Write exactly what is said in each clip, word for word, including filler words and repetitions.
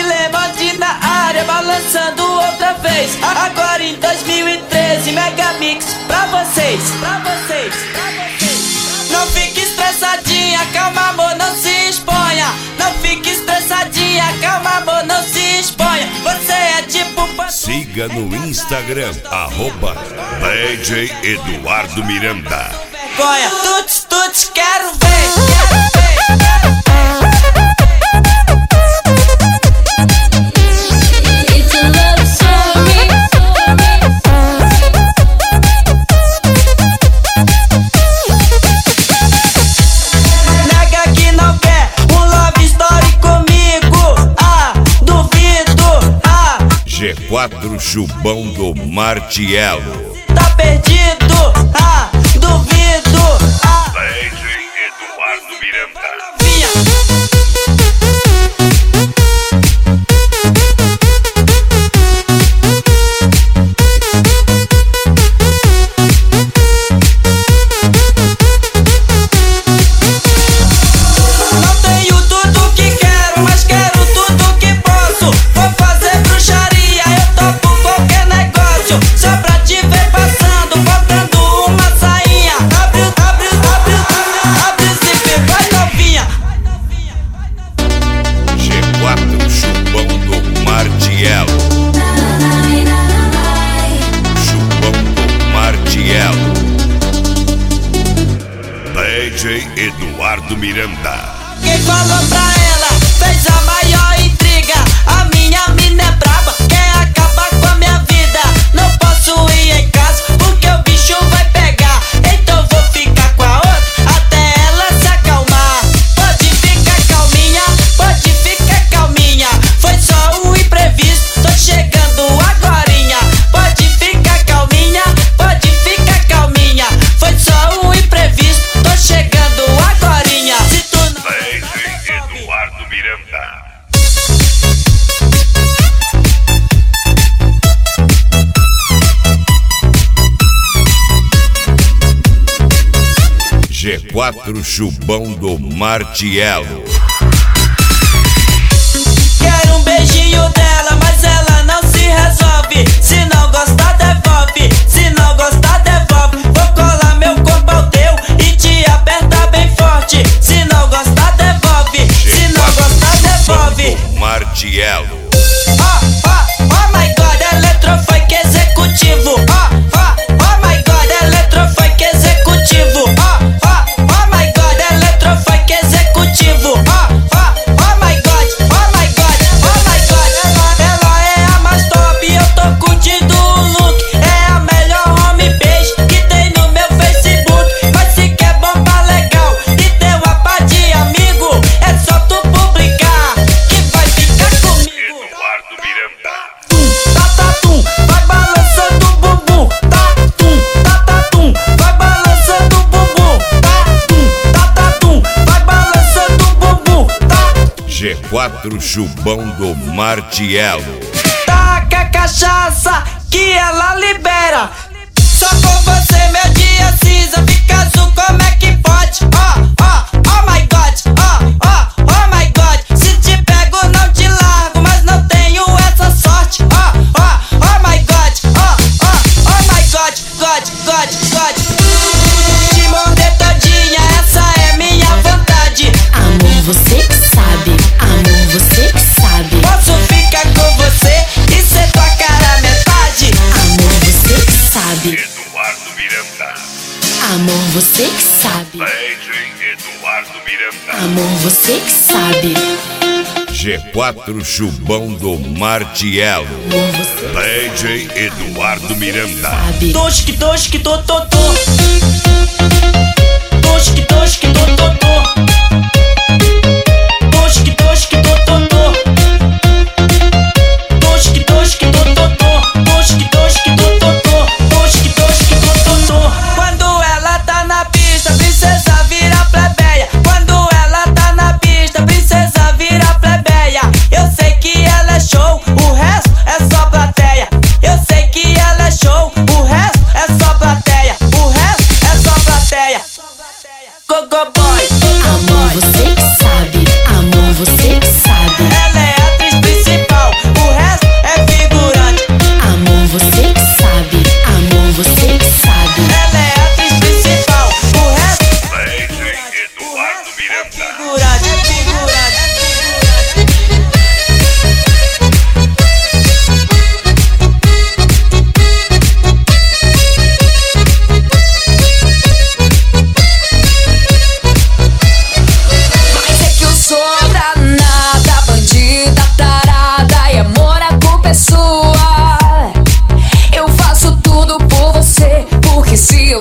Filemode na área, balançando outra vez. Agora em dois mil e treze, Megamix pra vocês, pra vocês, pra vocês. Não fique estressadinha, calma amor, não se exponha. Não fique estressadinha, calma amor, não se exponha. Você é tipo... Siga no Instagram, arroba D J Eduardo Miranda. Vergonha, tuts, tuts, quero ver, quero ver, quero ver. G quatro Chubão do Martiello. Tá perdido, ah, duvido, ah. D J Eduardo Miranda. Vinha. Não tenho tudo que quero, mas quero tudo que posso. Vou fazer bruxaria, eu topo qualquer negócio. Só pra te ver passando, botando uma sainha. Abre, abre, abre, abre o zíper, vai novinha. G quatro Chubão do Martiello. Chubão do Martiello. D J Eduardo Miranda. Quem falou pra ela fez a maior intriga. A minha mina é braba, quer acabar com a minha vida. Não posso ir em casa porque o bicho vai pegar. Então vou ficar com a outra até ela se acalmar. Pode ficar calminha, pode ficar calminha. Foi só um imprevisto, tô chegando agorinha. Pode ficar calminha, pode ficar calminha. Foi só um imprevisto, tô chegando agorinha. Se tu não... D J Eduardo Miranda. G quatro Chubão do Martiello. Quero um beijinho dela, mas ela não se resolve. Se não gostar, devolve. Se não gostar, devolve. Vou colar meu corpo ao teu e te apertar bem forte. Se não gostar, devolve. Se não gostar, devolve. Martiello. Oh, oh, oh my god, eletrofunk executivo. Oh, oh, oh my god, eletrofunk executivo. Oh, oh, oh my god, eletrofunk executivo. Oh, oh, oh my god, oh my god, oh my god. Ela, ela é a mais top, eu tô curtindo o look. É a melhor homepage que tem no meu Facebook. Mas se quer bomba legal e ter uma pá de amigo, é só tu publicar que vai ficar comigo. Eduardo Miranda. Tá, tá, tum, vai balançando o bumbum. Tá, tum, tá, tá, tum, vai balançando o bumbum. Tá, tum, tá, tá, tum, vai balançando o bumbum. Tá, G quatro Chubão do Martiello. taca a cachaça que ela libera. Só com você meu dia cinza fica azul, como é que pode? Oh, oh, oh my god, oh, oh, oh my god. Se te pego não te largo, mas não tenho essa sorte. Oh, oh, oh my god, oh, oh, oh my god, god, god, god. Te morder todinha, essa é minha vontade. Amor, você que sabe. Amor, você que sabe. Posso ficar com você e ser tua cara metade. Amor, você que sabe. Eduardo Miranda. Amor, você que sabe. D J Eduardo Miranda. Amor, você que sabe. G quatro Chubão do Martiello. Amor, você D J Eduardo Miranda. sabe. Tosque, tosque, to, to, to. Tosque, tosque, to, to, to. Tosque, tosque, to, to, to. Tosque, tosque, to, to, to. Tosque, tosque, to, to, to. Tosque, tosque, to, to, to. Quando ela tá na pista, princesa vira plebeia. Quando ela tá na pista, princesa vira plebeia. Eu sei que ela é show, o resto é só plateia. Eu sei que ela é show, o resto é só plateia. O resto é só plateia. Go, go, boy. Amor, você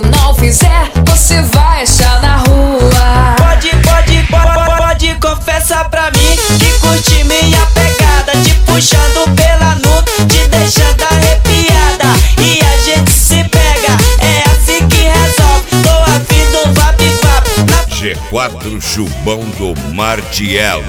não fizer, você vai achar na rua. Pode, pode, pode, pode, confessa pra mim que curte minha pegada, te puxando pela nuca, te deixando arrepiada, e a gente se pega, é assim que resolve. Tô afim do vap vap na G quatro Chubão do Martiello.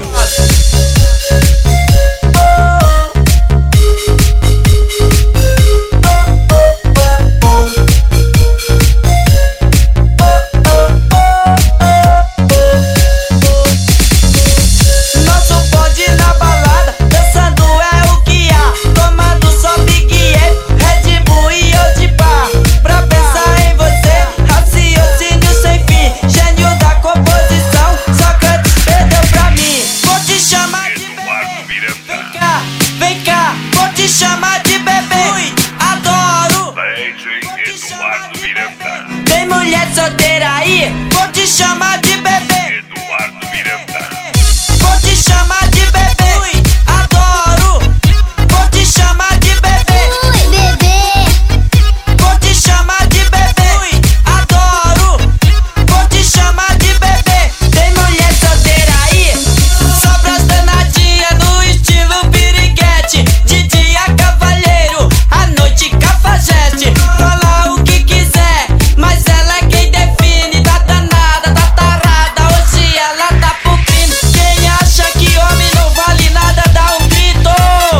Vem cá, vou te chamar de bebê. Ui, adoro. D J Eduardo Miranda. Tem mulher solteira aí? Vou te chamar de bebê. Eduardo Miranda. Vou te chamar de bebê. Ui, adoro. Vou te chamar de bebê. Ui, bebê. Vou te chamar de bebê. Ui, adoro. Vou te chamar de bebê. Tem mulher solteira aí? Só pras danadinhas no estilo piriguete. De dia cavalheiro, à noite cafajeste. Fala o que quiser, mas ela é quem define. Tá danada, tá tarada, hoje ela tá pro crime. Quem acha que homem não vale nada, dá um grito.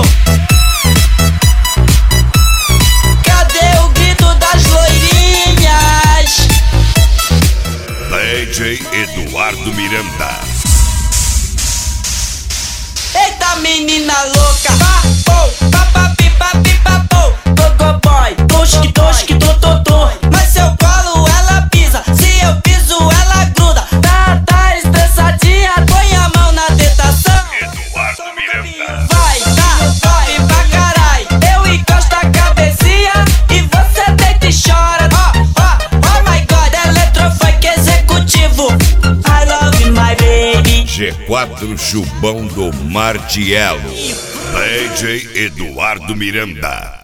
Cadê o grito das loirinhas? D J Eduardo Miranda. Eita menina louca, pa, pô, pa, pa, pi, pa, pi, pa, pô. Gogo boy, tosque, tosque, tô, tô, tô. Mas se eu colo, ela pisa, se eu piso, ela gruda. Tá, tá estressadinha, põe a mão na tentação. Eduardo Miranda. Vai, tá, vai pra carai. Eu encosto a cabecinha e você deita e chora. Ó, ó, oh my god, eletrofunk executivo. I love my baby. G quatro Chubão do Martiello. D J Eduardo Miranda.